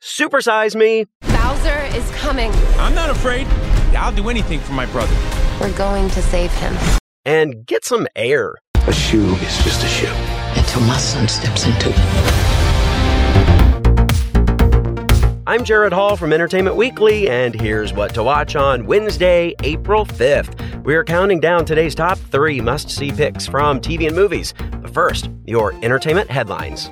Supersize Me. Bowser is coming. I'm not afraid. I'll do anything for my brother. We're going to save him. And get some air. A shoe is just a shoe. Until my son steps into it. I'm Jared Hall from Entertainment Weekly, and here's what to watch on Wednesday, April 5th. We're counting down today's top 3 must-see picks from TV and movies. But first, your entertainment headlines.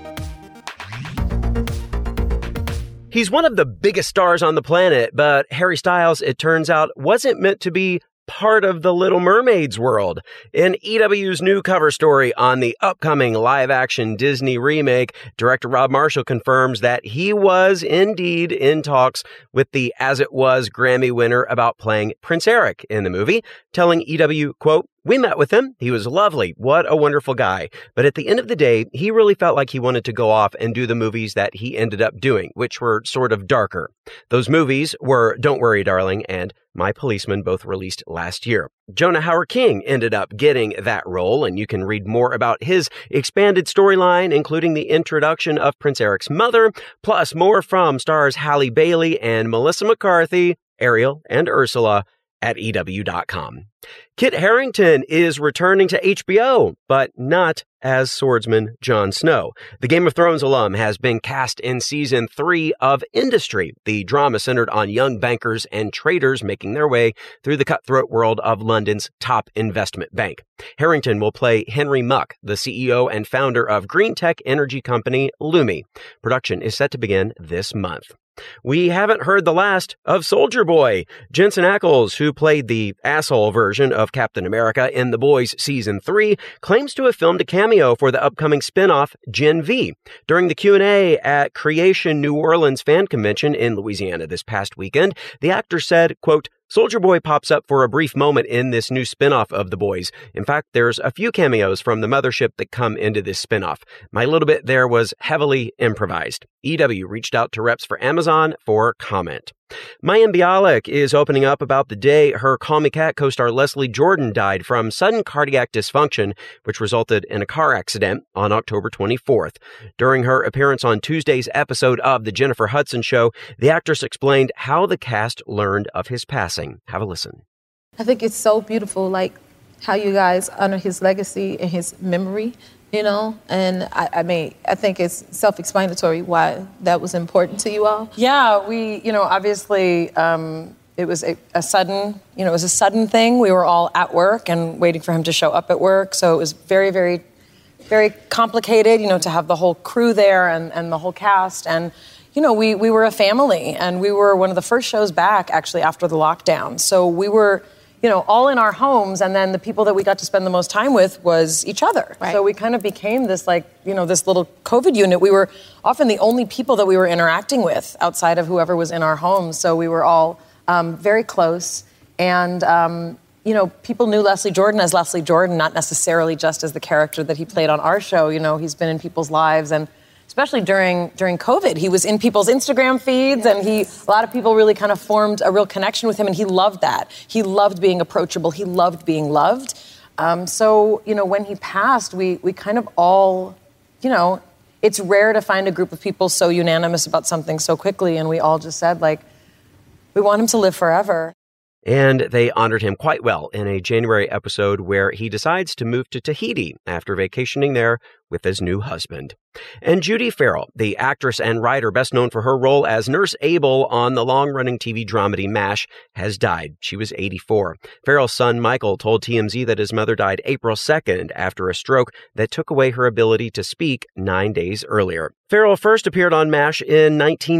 He's one of the biggest stars on the planet, but Harry Styles, it turns out, wasn't meant to be part of the Little Mermaid's world. In EW's new cover story on the upcoming live-action Disney remake, director Rob Marshall confirms that he was indeed in talks with the As It Was Grammy winner about playing Prince Eric in the movie, telling EW, quote, "We met with him. He was lovely. What a wonderful guy. But at the end of the day, he really felt like he wanted to go off and do the movies that he ended up doing, which were sort of darker. Those movies were Don't Worry, Darling and My Policeman, both released last year. Jonah Hauer-King ended up getting that role, and you can read more about his expanded storyline, including the introduction of Prince Eric's mother, plus more from stars Halle Bailey and Melissa McCarthy, Ariel and Ursula, at EW.com. Kit Harington is returning to HBO, but not as swordsman Jon Snow. The Game of Thrones alum has been cast in season 3 of Industry, the drama centered on young bankers and traders making their way through the cutthroat world of London's top investment bank. Harington will play Henry Muck, the CEO and founder of green tech energy company Lumi. Production is set to begin this month. We haven't heard the last of Soldier Boy. Jensen Ackles, who played the asshole version of Captain America in The Boys Season 3, claims to have filmed a cameo for the upcoming spin-off Gen V. During the Q&A at Creation New Orleans Fan Convention in Louisiana this past weekend, the actor said, quote, "Soldier Boy pops up for a brief moment in this new spin-off of The Boys. In fact, there's a few cameos from the mothership that come into this spin-off. My little bit there was heavily improvised." EW reached out to reps for Amazon for comment. Mayim Bialik is opening up about the day her Call Me Kat co-star Leslie Jordan died from sudden cardiac dysfunction, which resulted in a car accident on October 24th. During her appearance on Tuesday's episode of The Jennifer Hudson Show, the actress explained how the cast learned of his passing. Have a listen. I think it's so beautiful, like how you guys honor his legacy and his memory, you know, and I think it's self-explanatory why that was important to you all. Yeah, we, obviously it was a sudden thing. We were all at work and waiting for him to show up at work. So it was very, very, very complicated, to have the whole crew there and the whole cast. And, we were a family, and we were one of the first shows back actually after the lockdown. So we were, all in our homes, and then the people that we got to spend the most time with was each other. Right. So we kind of became this this little COVID unit. We were often the only people that we were interacting with outside of whoever was in our homes. So we were all very close. And, people knew Leslie Jordan as Leslie Jordan, not necessarily just as the character that he played on our show. He's been in people's lives, and especially during COVID, he was in people's Instagram feeds, and a lot of people really kind of formed a real connection with him, and he loved that. He loved being approachable. He loved being loved. So, when he passed, we kind of all, it's rare to find a group of people so unanimous about something so quickly, and we all just said, we want him to live forever. And they honored him quite well in a January episode where he decides to move to Tahiti after vacationing there with his new husband. And Judy Farrell, the actress and writer best known for her role as Nurse Abel on the long-running TV dramedy MASH, has died. She was 84. Farrell's son, Michael, told TMZ that his mother died April 2nd after a stroke that took away her ability to speak 9 days earlier. Farrell first appeared on MASH in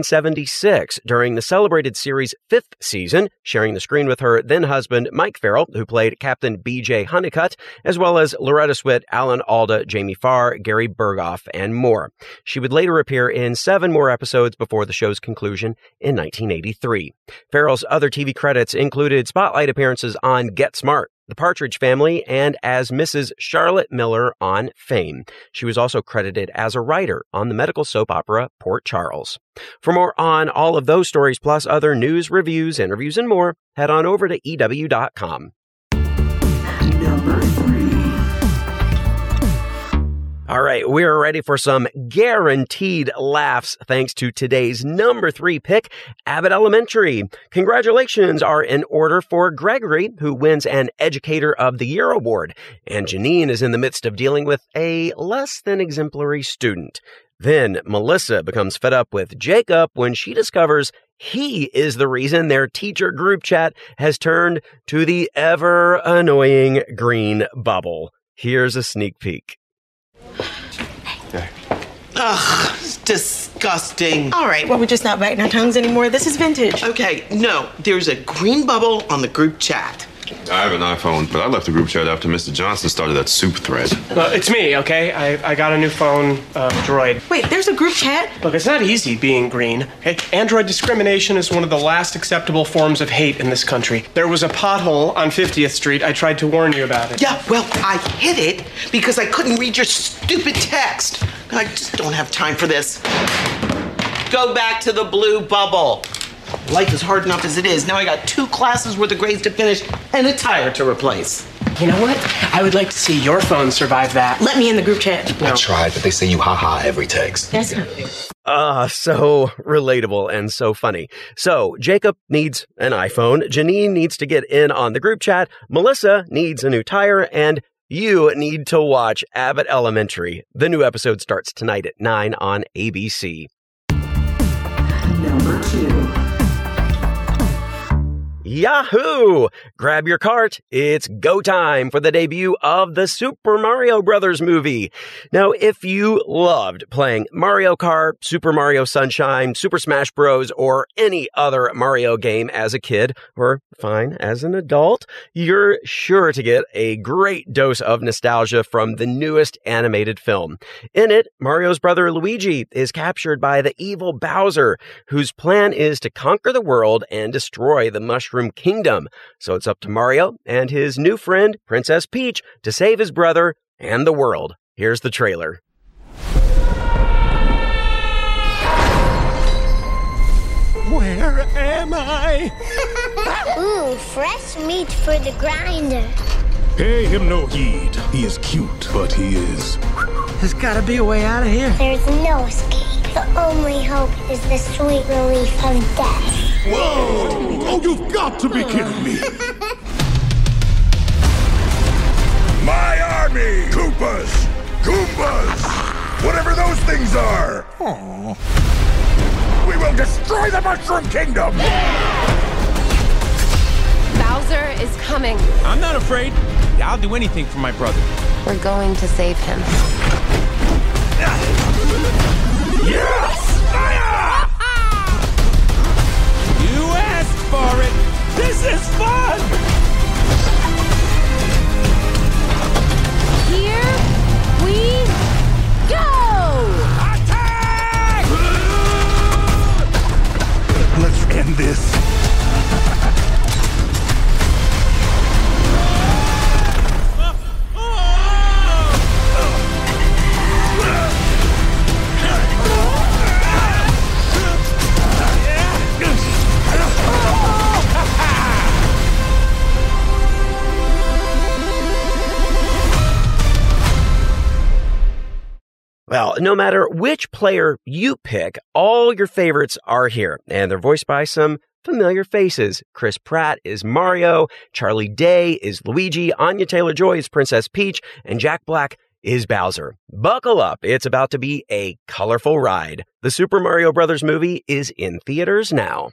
1976 during the celebrated series' 5th season, sharing the screen with her then-husband, Mike Farrell, who played Captain B.J. Honeycutt, as well as Loretta Swit, Alan Alda, Jamie Farr, Gary Berghoff, and more. She would later appear in 7 more episodes before the show's conclusion in 1983. Farrell's other TV credits included spotlight appearances on Get Smart, The Partridge Family, and as Mrs. Charlotte Miller on Fame. She was also credited as a writer on the medical soap opera Port Charles. For more on all of those stories, plus other news, reviews, interviews, and more, head on over to EW.com. Number 3. All right, we're ready for some guaranteed laughs thanks to today's number 3 pick, Abbott Elementary. Congratulations are in order for Gregory, who wins an Educator of the Year award, and Janine is in the midst of dealing with a less than exemplary student. Then Melissa becomes fed up with Jacob when she discovers he is the reason their teacher group chat has turned to the ever-annoying green bubble. Here's a sneak peek. Ugh, it's disgusting. All right, well, we're just not biting our tongues anymore. This is vintage. Okay, no, there's a green bubble on the group chat. I have an iPhone, but I left the group chat after Mr. Johnson started that soup thread. It's me, okay? I got a new phone, Droid. Wait, there's a group chat? Look, it's not easy being green. Hey, Android discrimination is one of the last acceptable forms of hate in this country. There was a pothole on 50th Street. I tried to warn you about it. Yeah, well, I hid it because I couldn't read your stupid text. I just don't have time for this. Go back to the blue bubble. Life is hard enough as it is. Now I got 2 classes worth of grades to finish and a tire to replace. You know what? I would like to see your phone survive that. Let me in the group chat. No. I tried, but they say you ha-ha every text. That's not fair. So relatable and so funny. So Jacob needs an iPhone, Janine needs to get in on the group chat, Melissa needs a new tire, and you need to watch Abbott Elementary. The new episode starts tonight at 9 on ABC. Number 2. Yahoo! Grab your cart. It's go time for the debut of the Super Mario Brothers movie. Now, if you loved playing Mario Kart, Super Mario Sunshine, Super Smash Bros., or any other Mario game as a kid, or fine, as an adult, you're sure to get a great dose of nostalgia from the newest animated film. In it, Mario's brother Luigi is captured by the evil Bowser, whose plan is to conquer the world and destroy the Mushroom Kingdom. So it's up to Mario and his new friend, Princess Peach, to save his brother and the world. Here's the trailer. Where am I? Ooh, fresh meat for the grinder. Pay him no heed. He is cute, but he is. There's gotta be a way out of here. There's no escape. The only hope is the sweet relief of death. Whoa! Oh, you've got to be kidding me! My army! Koopas! Goombas! Whatever those things are! Aww. We will destroy the Mushroom Kingdom! Bowser is coming. I'm not afraid. I'll do anything for my brother. We're going to save him. Yes! Fire! You asked for it! This is fun! Here we go! Attack! Let's end this. Well, no matter which player you pick, all your favorites are here, and they're voiced by some familiar faces. Chris Pratt is Mario, Charlie Day is Luigi, Anya Taylor-Joy is Princess Peach, and Jack Black is Bowser. Buckle up, it's about to be a colorful ride. The Super Mario Brothers movie is in theaters now.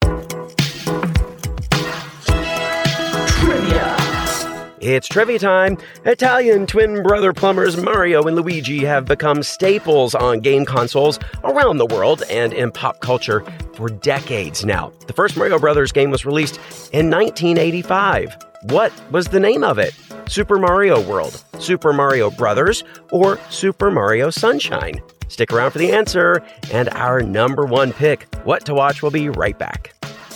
Trivia. It's trivia time. Italian twin brother plumbers Mario and Luigi have become staples on game consoles around the world and in pop culture for decades now. The first Mario Brothers game was released in 1985. What was the name of it? Super Mario World, Super Mario Brothers, or Super Mario Sunshine? Stick around for the answer and our number 1 pick. What to Watch will be right back.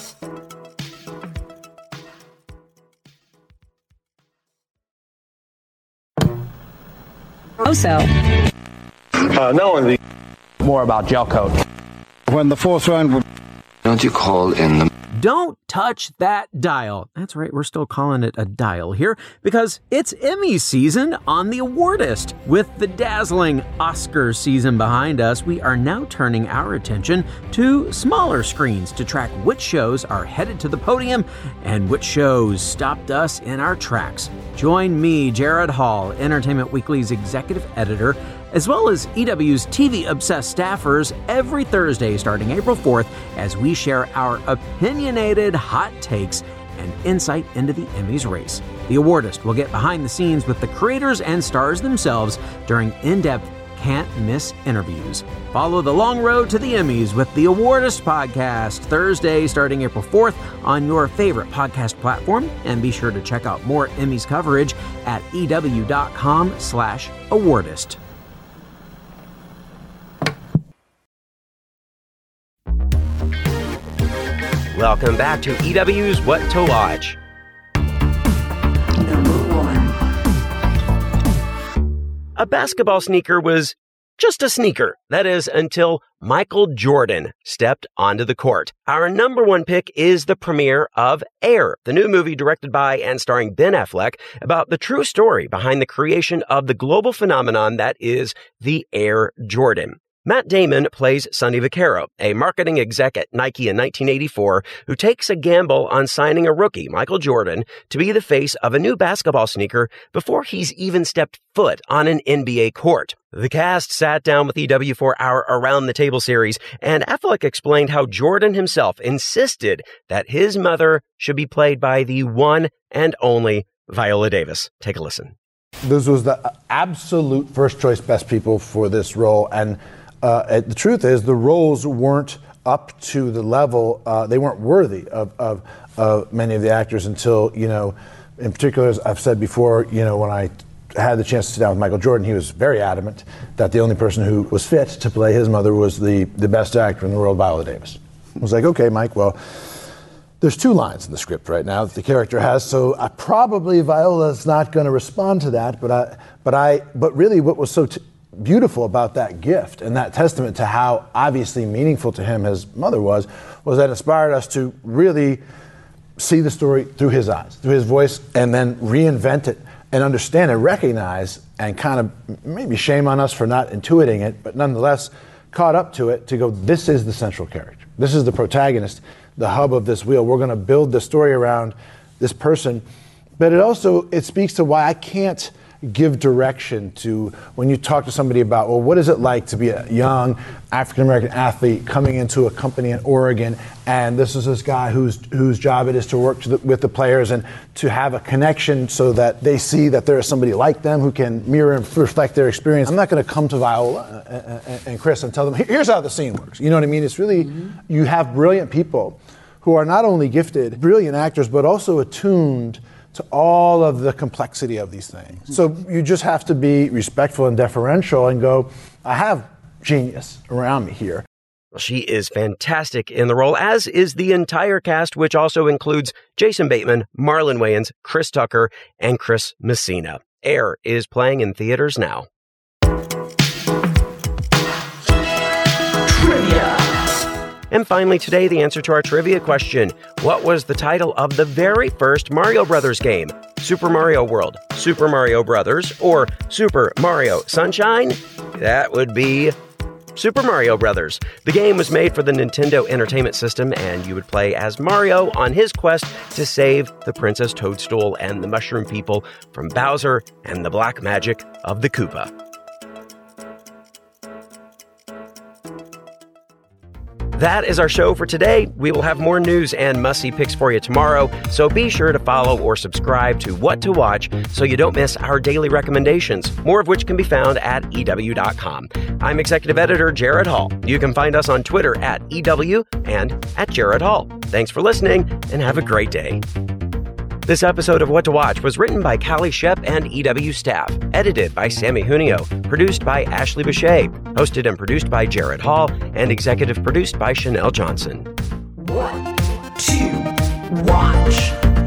Also, not only more about gel coat. When the 4th round would... Don't you call in the Don't touch that dial. That's right, we're still calling it a dial here because it's Emmy season on The Awardist. With the dazzling Oscar season behind us, we are now turning our attention to smaller screens to track which shows are headed to the podium and which shows stopped us in our tracks. Join me, Jared Hall, Entertainment Weekly's executive editor, as well as EW's TV-obsessed staffers every Thursday starting April 4th as we share our opinionated hot takes and insight into the Emmys race. The Awardist will get behind the scenes with the creators and stars themselves during in-depth, can't-miss interviews. Follow the long road to the Emmys with the Awardist podcast Thursday starting April 4th on your favorite podcast platform, and be sure to check out more Emmys coverage at EW.com/Awardist. Welcome back to EW's What to Watch. Number 1. A basketball sneaker was just a sneaker. That is, until Michael Jordan stepped onto the court. Our number 1 pick is the premiere of Air, the new movie directed by and starring Ben Affleck about the true story behind the creation of the global phenomenon that is the Air Jordan. Matt Damon plays Sonny Vaccaro, a marketing exec at Nike in 1984 who takes a gamble on signing a rookie, Michael Jordan, to be the face of a new basketball sneaker before he's even stepped foot on an NBA court. The cast sat down with EW for our Around the Table series, and Affleck explained how Jordan himself insisted that his mother should be played by the one and only Viola Davis. Take a listen. This was the absolute first choice best people for this role, and the truth is, the roles weren't up to the level, they weren't worthy of many of the actors until, in particular, as I've said before, when I had the chance to sit down with Michael Jordan, he was very adamant that the only person who was fit to play his mother was the best actor in the world, Viola Davis. I was like, okay, Mike, well, there's 2 lines in the script right now that the character has, so probably Viola's not going to respond to that, but really what was so beautiful about that gift and that testament to how obviously meaningful to him his mother was that inspired us to really see the story through his eyes, through his voice, and then reinvent it and understand and recognize and kind of maybe shame on us for not intuiting it, but nonetheless caught up to it to go, this is the central character. This is the protagonist, the hub of this wheel. We're going to build the story around this person. But it speaks to why I can't give direction to when you talk to somebody about, well, what is it like to be a young African-American athlete coming into a company in Oregon, and this is this guy whose job it is to work with the players and to have a connection so that they see that there is somebody like them who can mirror and reflect their experience. I'm not going to come to Viola and Chris and tell them, here's how the scene works. You know what I mean? It's really, you have brilliant people who are not only gifted, brilliant actors, but also attuned to all of the complexity of these things. So you just have to be respectful and deferential and go, I have genius around me here. Well, she is fantastic in the role, as is the entire cast, which also includes Jason Bateman, Marlon Wayans, Chris Tucker, and Chris Messina. Air is playing in theaters now. Trivia. And finally today, the answer to our trivia question. What was the title of the very first Mario Brothers game? Super Mario World, Super Mario Brothers, or Super Mario Sunshine? That would be Super Mario Brothers. The game was made for the Nintendo Entertainment System, and you would play as Mario on his quest to save the Princess Toadstool and the Mushroom People from Bowser and the black magic of the Koopa. That is our show for today. We will have more news and must-see picks for you tomorrow, so be sure to follow or subscribe to What to Watch so you don't miss our daily recommendations, more of which can be found at EW.com. I'm Executive Editor Jared Hall. You can find us on Twitter at EW and at Jared Hall. Thanks for listening, and have a great day. This episode of What to Watch was written by Callie Shep and EW staff, edited by Sammy Junio, produced by Ashley Bechet, hosted and produced by Jared Hall, and executive produced by Chanel Johnson. What to Watch.